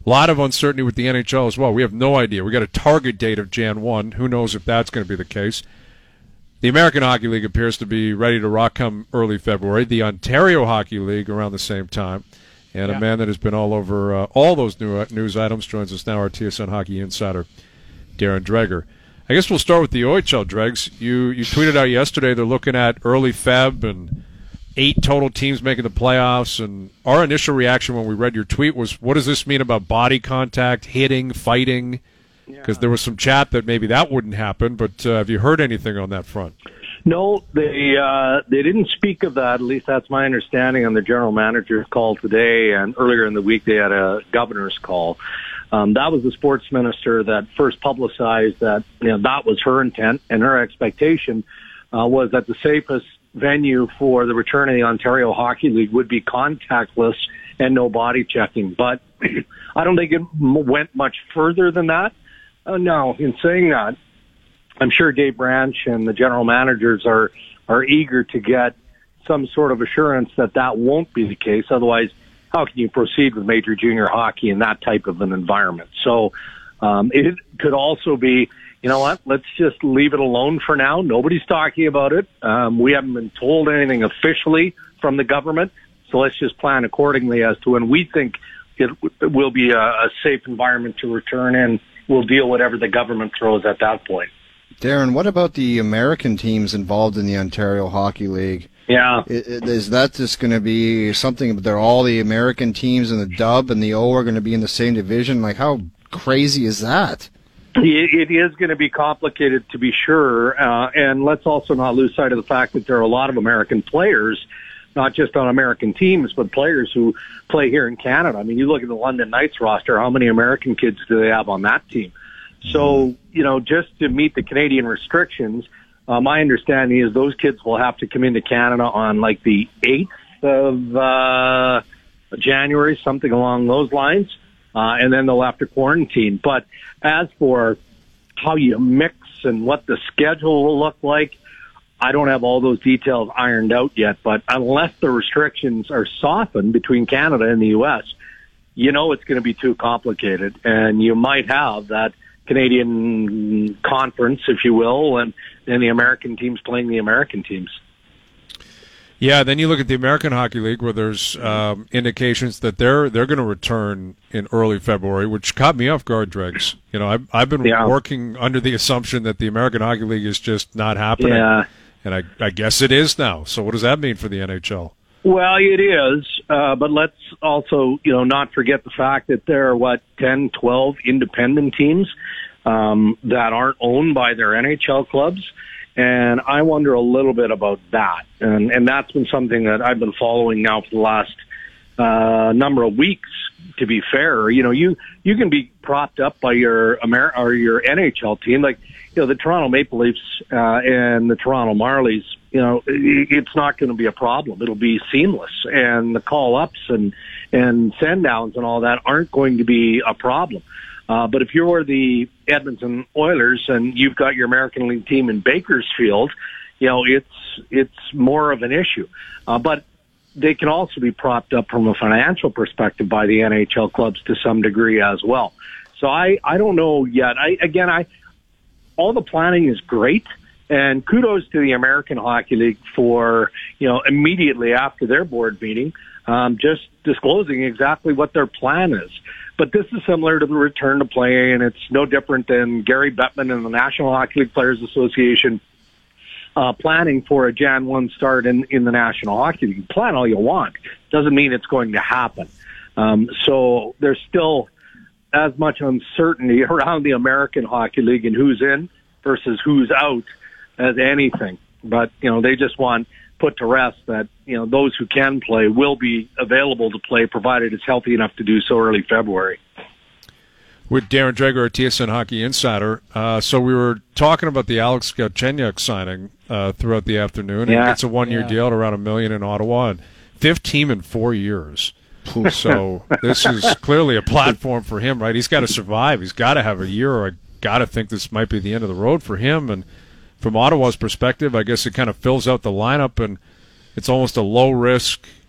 A lot of uncertainty with the NHL as well. We have no idea. We got a target date of Jan 1. Who knows if that's going to be the case? The American Hockey League appears to be ready to rock come early February. The Ontario Hockey League around the same time. And a man that has been all over all those news items joins us now, our TSN Hockey insider, Darren Dreger. I guess we'll start with the OHL, Dregs. You tweeted out yesterday they're looking at early Feb and 8 total teams making the playoffs. And our initial reaction when we read your tweet was, what does this mean about body contact, hitting, fighting? Because there was some chat that maybe that wouldn't happen, but have you heard anything on that front? No, they didn't speak of that. At least that's my understanding on the general manager's call today, and earlier in the week they had a governor's call. That was the sports minister that first publicized that that was her intent, and her expectation was that the safest venue for the return of the Ontario Hockey League would be contactless and no body checking. But I don't think it went much further than that. No, in saying that, I'm sure Dave Branch and the general managers are eager to get some sort of assurance that that won't be the case. Otherwise, how can you proceed with major junior hockey in that type of an environment? So it could also be, you know what, let's just leave it alone for now. Nobody's talking about it. We haven't been told anything officially from the government. So let's just plan accordingly as to when we think it will be a safe environment to return in. We'll deal whatever the government throws at that point. Darren, what about the American teams involved in the Ontario Hockey League? Yeah. Is that just going to be something that all the American teams in the Dub and the O are going to be in the same division? Like, how crazy is that? It is going to be complicated, to be sure. And let's also not lose sight of the fact that there are a lot of American players, not just on American teams, but players who play here in Canada. I mean, you look at the London Knights roster, how many American kids do they have on that team? So, just to meet the Canadian restrictions, my understanding is those kids will have to come into Canada on like the 8th of January, something along those lines, and then they'll have to quarantine. But as for how you mix and what the schedule will look like, I don't have all those details ironed out yet, but unless the restrictions are softened between Canada and the U.S., it's going to be too complicated, and you might have that Canadian conference, if you will, and the American teams playing the American teams. Yeah, then you look at the American Hockey League where there's indications that they're going to return in early February, which caught me off guard, Dregs. I've been working under the assumption that the American Hockey League is just not happening. Yeah. And I guess it is now. So what does that mean for the NHL? Well, it is, but let's also, not forget the fact that there are, 10, 12 independent teams that aren't owned by their NHL clubs, and I wonder a little bit about that. And that's been something that I've been following now for the last number of weeks, to be fair. You can be propped up by your your NHL team, like, the Toronto Maple Leafs and the Toronto Marlies. It's not going to be a problem. It'll be seamless, and the call-ups and send-downs and all that aren't going to be a problem. But if you're the Edmonton Oilers and you've got your American League team in Bakersfield, it's more of an issue. But they can also be propped up from a financial perspective by the NHL clubs to some degree as well. So I don't know yet. All the planning is great, and kudos to the American Hockey League for, immediately after their board meeting, just disclosing exactly what their plan is. But this is similar to the return to play, and it's no different than Gary Bettman and the National Hockey League Players Association planning for a Jan 1 start in the National Hockey League. Plan all you want. Doesn't mean it's going to happen. So there's still as much uncertainty around the American Hockey League and who's in versus who's out as anything. But, they just want put to rest that, those who can play will be available to play, provided it's healthy enough to do so early February. With Darren Dreger, our TSN Hockey Insider. So we were talking about the Alex Galchenyuk signing throughout the afternoon. Yeah. He gets a one-year deal at around $1 million in Ottawa, and 5th team in 4 years. So this is clearly a platform for him, right? He's got to survive. He's got to have a year, or I got to think this might be the end of the road for him. And from Ottawa's perspective, I guess it kind of fills out the lineup, and it's almost a low-risk,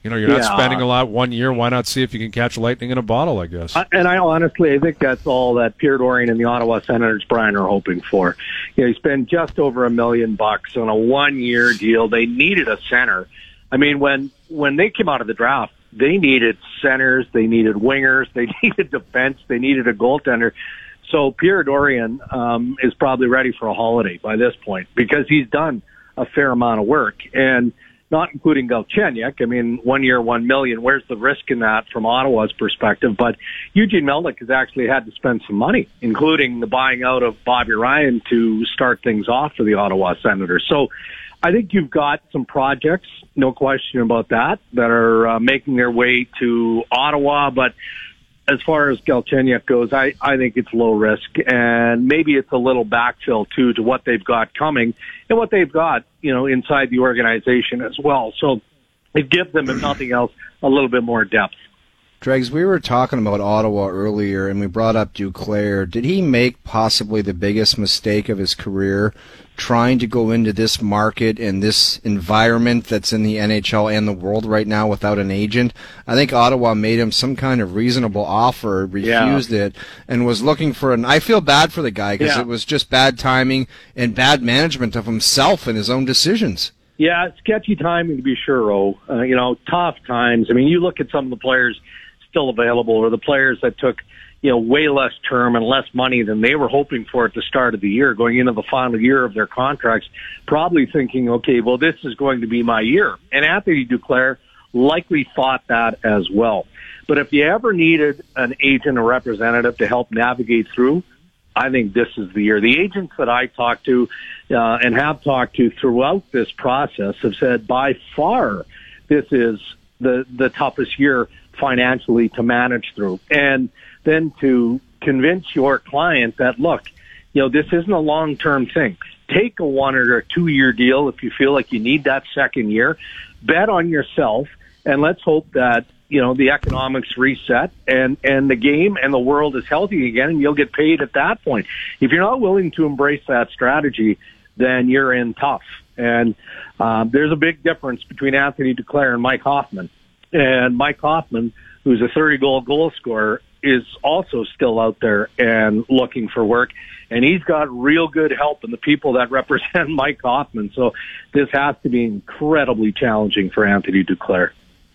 You're not spending a lot 1 year. Why not see if you can catch lightning in a bottle, I guess? And I think that's all that Pierre Dorion and the Ottawa Senators, Brian, are hoping for. He spent just over $1 million on a 1 year deal. They needed a center. I mean, when they came out of the draft, they needed centers, they needed wingers, they needed defense, they needed a goaltender. So Pierre Dorion is probably ready for a holiday by this point because he's done a fair amount of work. And not including Galchenyuk. I mean, 1 year, $1 million. Where's the risk in that from Ottawa's perspective? But Eugene Melnyk has actually had to spend some money, including the buying out of Bobby Ryan to start things off for the Ottawa Senators. So I think you've got some projects, no question about that are making their way to Ottawa. But as far as Galchenyuk goes, I think it's low risk, and maybe it's a little backfill too to what they've got coming and what they've got, inside the organization as well. So it gives them, if nothing else, a little bit more depth. Dregs, we were talking about Ottawa earlier, and we brought up Duclair. Did he make possibly the biggest mistake of his career trying to go into this market and this environment that's in the NHL and the world right now without an agent? I think Ottawa made him some kind of reasonable offer, refused it, and was looking for I feel bad for the guy because it was just bad timing and bad management of himself and his own decisions. Yeah, sketchy timing to be sure, tough times. I mean, you look at some of the players still available or the players that took, way less term and less money than they were hoping for at the start of the year, going into the final year of their contracts, probably thinking, okay, well, this is going to be my year. And Anthony Duclair likely thought that as well. But if you ever needed an agent or representative to help navigate through, I think this is the year. The agents that I talked to and have talked to throughout this process have said by far this is the toughest year financially to manage through. And then to convince your client that, look, this isn't a long-term thing. Take a 1 or a 2 year deal if you feel like you need that second year. Bet on yourself, and let's hope that, the economics reset and the game and the world is healthy again, and you'll get paid at that point. If you're not willing to embrace that strategy, then you're in tough. And there's a big difference between Anthony Duclair and Mike Hoffman. And Mike Hoffman, who's a 30-goal goal scorer, is also still out there and looking for work. And he's got real good help in the people that represent Mike Hoffman. So this has to be incredibly challenging for Anthony Duclair.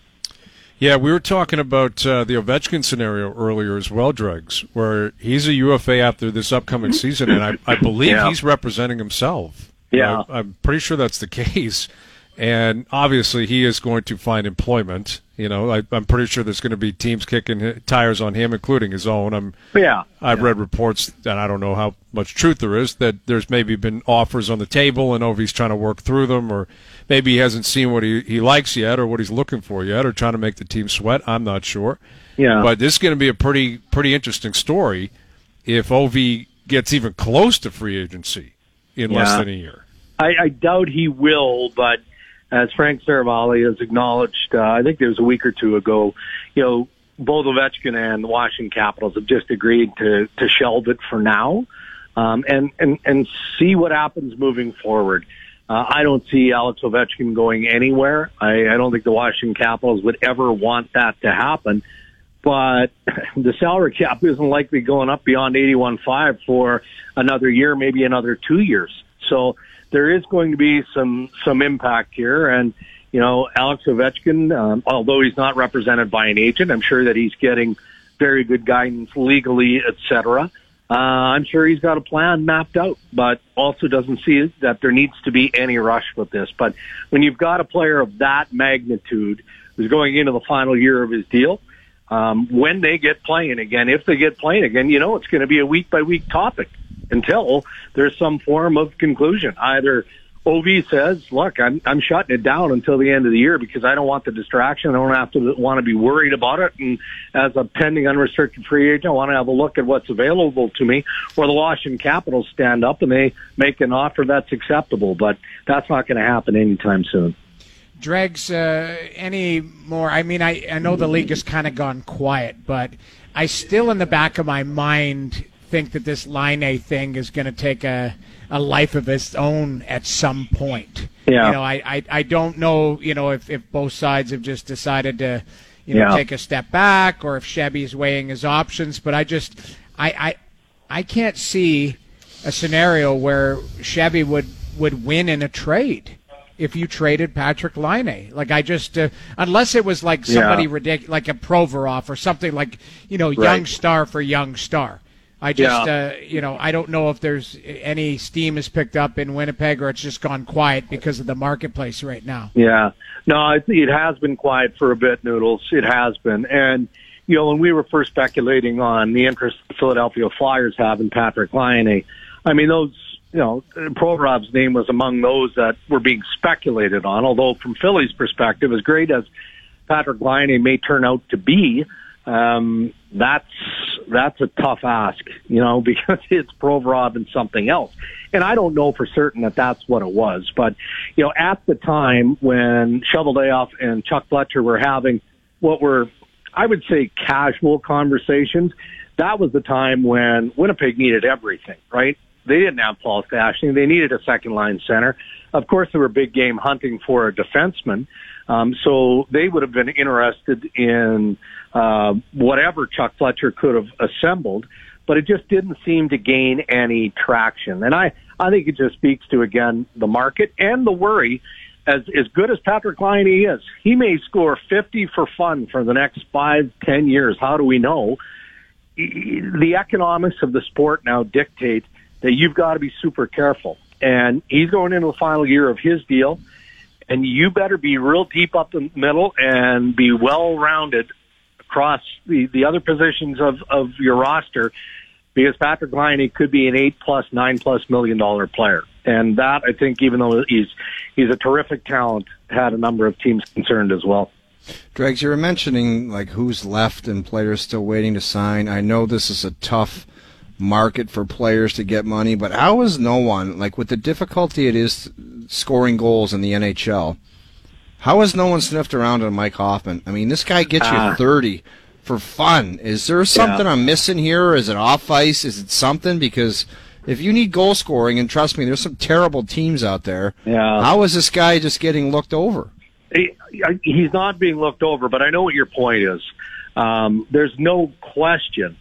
Yeah, we were talking about the Ovechkin scenario earlier as well, Dregs, where he's a UFA after this upcoming season, and I believe he's representing himself. Yeah. I'm pretty sure that's the case. And obviously he is going to find employment. I'm pretty sure there's going to be teams kicking tires on him, including his own. I've read reports, and I don't know how much truth there is, that there's maybe been offers on the table, and Ovi's trying to work through them, or maybe he hasn't seen what he likes yet or what he's looking for yet, or trying to make the team sweat. I'm not sure. Yeah. But this is going to be a pretty interesting story if Ovi gets even close to free agency in less than a year. I doubt he will, but as Frank Saravalli has acknowledged, I think there was a week or two ago, both Ovechkin and the Washington Capitals have just agreed to shelve it for now, and see what happens moving forward. I don't see Alex Ovechkin going anywhere. I don't think the Washington Capitals would ever want that to happen. But the salary cap isn't likely going up beyond 81.5 for another year, maybe another 2 years. So there is going to be some impact here. And, Alex Ovechkin, although he's not represented by an agent, I'm sure that he's getting very good guidance legally, et cetera. I'm sure he's got a plan mapped out, but also doesn't see that there needs to be any rush with this. But when you've got a player of that magnitude who's going into the final year of his deal, when they get playing again, if they get playing again, it's going to be a week-by-week topic until there's some form of conclusion. Either OV says, look, I'm shutting it down until the end of the year because I don't want the distraction. I don't want to be worried about it. And as a pending unrestricted free agent, I want to have a look at what's available to me. Or the Washington Capitals stand up and they make an offer that's acceptable. But that's not going to happen anytime soon. Dregs, any more? I mean, I know the league has kind of gone quiet, but I still in the back of my mind think that this Laine thing is going to take a life of its own at some point. Yeah. You know, I don't know, you know, if both sides have just decided to, you know, take a step back, or if Chevy's weighing his options, but I can't see a scenario where Chevy would win in a trade if you traded Patrick Laine. Like, I just unless it was like somebody ridiculous, like a Provorov or something, like, you know, young star for young star. I just you know, I don't know if there's any steam is picked up in Winnipeg, or it's just gone quiet because of the marketplace right now. Yeah, no, it has been quiet for a bit, Noodles. It has been. And you know, when we were first speculating on the interest the Philadelphia Flyers have in Patrick Laine, I mean, those, you know, Provorov's name was among those that were being speculated on, although from Philly's perspective, as great as Patrick Laine may turn out to be, that's a tough ask, you know, because it's Provorov and something else. And I don't know for certain that that's what it was. But, you know, at the time when Cheveldayoff and Chuck Fletcher were having what were, I would say, casual conversations, that was the time when Winnipeg needed everything, right? They didn't have Paul Stastny. They needed a second-line center. Of course, they were big game hunting for a defenseman. So they would have been interested in whatever Chuck Fletcher could have assembled, but it just didn't seem to gain any traction. And I think it just speaks to, again, the market and the worry. As good as Patrick Laine is, he may score 50 for fun for the next 5-10 years. How do we know? The economics of the sport now dictate that you've got to be super careful. And he's going into the final year of his deal, and you better be real deep up the middle and be well-rounded across the other positions of your roster, because Patrick Laine could be an $8+, $9+ million player. And that, I think, even though he's a terrific talent, had a number of teams concerned as well. Dregs, you were mentioning like who's left and players still waiting to sign. I know this is a tough market for players to get money, but how is no one, like with the difficulty it is scoring goals in the NHL, how has no one sniffed around on Mike Hoffman? I mean, this guy gets you 30 for fun. Is there something I'm missing here? Is it off ice? Is it something? Because if you need goal scoring, and trust me, there's some terrible teams out there, how is this guy just getting looked over? He's not being looked over, but I know what your point is. There's no question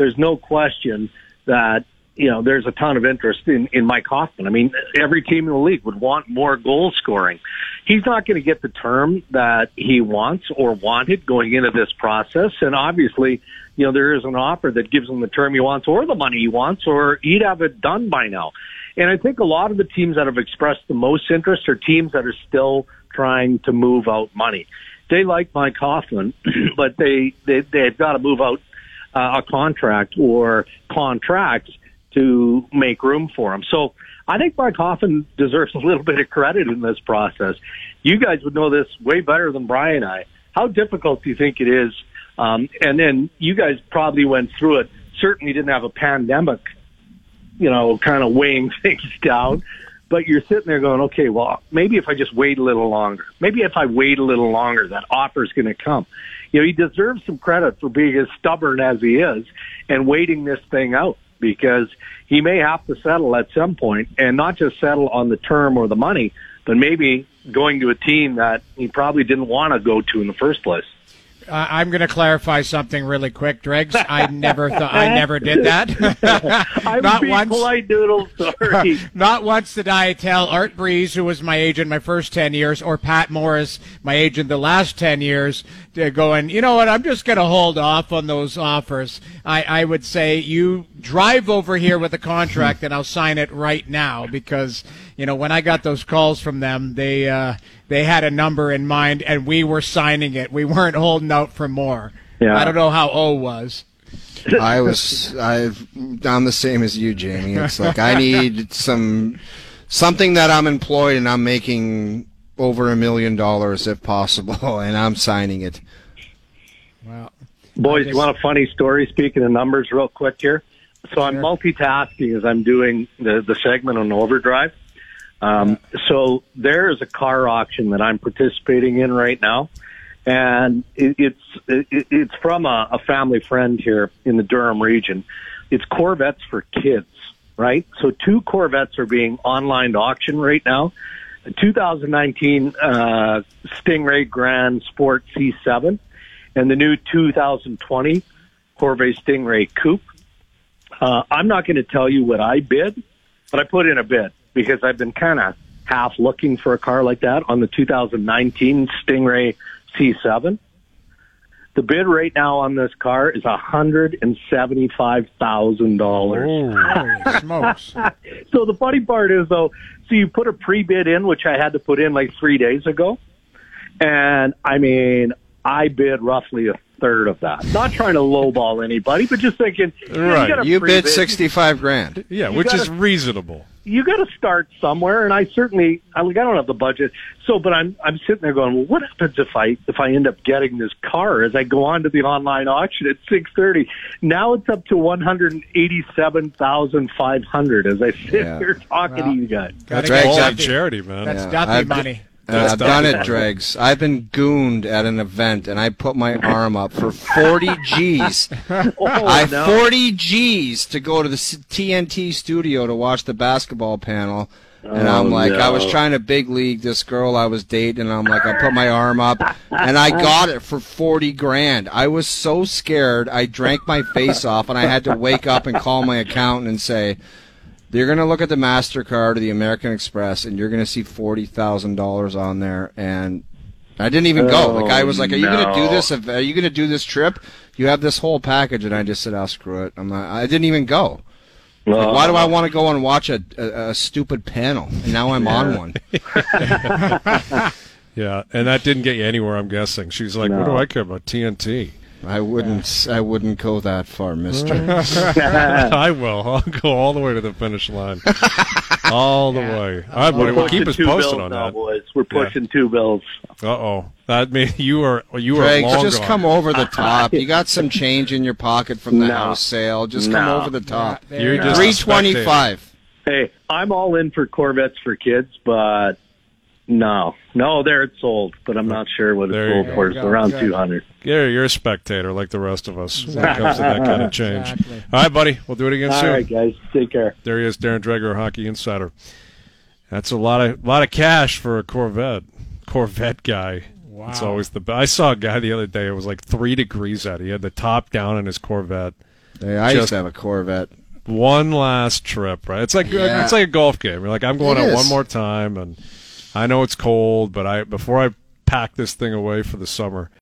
that, you know, there's a ton of interest in Mike Hoffman. I mean, every team in the league would want more goal scoring. He's not going to get the term that he wants or wanted going into this process. And obviously, you know, there is an offer that gives him the term he wants or the money he wants, or he'd have it done by now. And I think a lot of the teams that have expressed the most interest are teams that are still trying to move out money. They like Mike Hoffman, but they've got to move out a contract or contracts to make room for him. So I think Mike Hoffman deserves a little bit of credit in this process. You guys would know this way better than Brian and I. How difficult do you think it is? And then you guys probably went through it. Certainly didn't have a pandemic, you know, kind of weighing things down. But you're sitting there going, okay, well, maybe if I just wait a little longer, that offer's going to come. You know, he deserves some credit for being as stubborn as he is and waiting this thing out, because he may have to settle at some point, and not just settle on the term or the money, but maybe going to a team that he probably didn't want to go to in the first place. I'm going to clarify something really quick, Dregs. I never did that. I'm not being once. Polite, Doodle. Sorry. Not once did I tell Art Breeze, who was my agent my first 10 years, or Pat Morris, my agent the last 10 years, going, you know what, I'm just going to hold off on those offers. I would say, you drive over here with a contract and I'll sign it right now, because, you know, when I got those calls from them, they had a number in mind and we were signing it. We weren't holding out for more. Yeah. I don't know how O was. I'm the same as you, Jamie. It's like I need something that I'm employed and I'm making over $1 million if possible, and I'm signing it. Well, boys, you want a funny story? Speaking of numbers, real quick here. So I'm multitasking as I'm doing the segment on Overdrive. So there is a car auction that I'm participating in right now, and it's from a family friend here in the Durham region. It's Corvettes for kids, right? So 2 Corvettes are being online auctioned right now. The 2019 Stingray Grand Sport C7 and the new 2020 Corvette Stingray Coupe. I'm not going to tell you what I bid, but I put in a bid because I've been kind of half looking for a car like that on the 2019 Stingray C7. The bid right now on this car is $175,000. Holy smokes. So the funny part is, though, so you put a pre-bid in, which I had to put in like 3 days ago. And, I mean, I bid roughly a third of that. Not trying to lowball anybody, but just thinking, right. You bid $65,000. Yeah, which is reasonable. You got to start somewhere, and I don't have the budget. So, but I'm sitting there going, well, what happens if I end up getting this car as I go on to the online auction at 6:30? Now it's up to $187,500 as I sit here talking to you guys. That's all on charity, man. That's Duffy money. I've done it, Dregs. I've been gooned at an event, and I put my arm up for 40 G's. 40 G's to go to the TNT studio to watch the basketball panel. And I'm like, I was trying to big league this girl I was dating, and I'm like, I put my arm up, and I got it for $40,000. I was so scared, I drank my face off, and I had to wake up and call my accountant and say, you're going to look at the MasterCard or the American Express, and you're going to see $40,000 on there. And I didn't even go. The guy was like, are you going to do this? Are you going to do this trip? You have this whole package. And I just said, screw it. I didn't even go. Like, why do I want to go and watch a stupid panel? And now I'm on one. Yeah, and that didn't get you anywhere, I'm guessing. She's like, what do I care about TNT? I wouldn't go that far, mister. I will. I'll go all the way to the finish line. All the way. All right, buddy. We'll keep us posted on that. Boys. We're pushing 2 bills. Uh-oh. That means you are Drake, long just gone. come over the top. You got some change in your pocket from the house sale. Just come over the top. You're just $325. Hey, I'm all in for Corvettes for kids, but no, there it's sold, but I'm not sure what it's sold for. It's around 200. Yeah, you're a spectator like the rest of us when it comes to that kind of change. Exactly. All right, buddy. We'll do it again soon. All right, guys. Take care. There he is, Darren Dreger, Hockey Insider. That's a lot of cash for a Corvette guy. Wow. It's always the best. I saw a guy the other day. It was like 3 degrees out. He had the top down in his Corvette. Hey, I used to have a Corvette. One last trip, right? It's like a golf game. You're like, I'm going out one more time, and I know it's cold, but before I pack this thing away for the summer,